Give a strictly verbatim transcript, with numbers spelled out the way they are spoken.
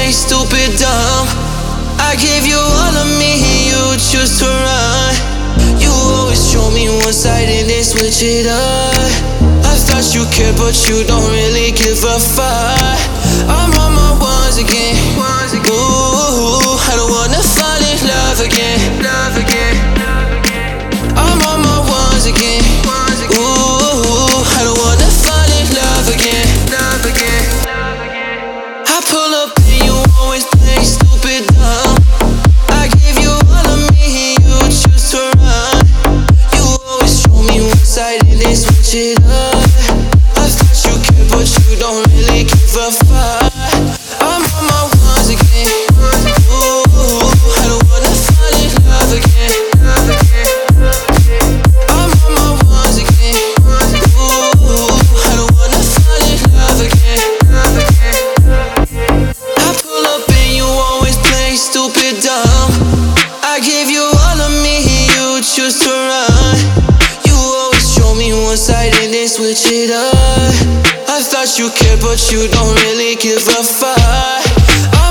play stupid dumb. I gave you all of me, you choose to run. You always show me one side and then switch it up. I thought you cared, but you don't really give a fuck. I'm on my ones again. Ooh, I don't wanna fall in love again. I'm on my ones again. Ooh, I don't wanna fall in love again. I pull up and you always play stupid dumb. I give you all of me, you choose to run. You always show me one side and then switch it up. I thought you cared, but you don't really give a fuck. I'm on my ones again. Ooh, I don't wanna fall in love again. I'm on my ones again. Ooh, I don't wanna fall in love again. I pull up and you always play stupid dumb. I give you all of me, you choose to run. You always show me one side and then switch it up. I thought you cared, but you don't really give a fuck.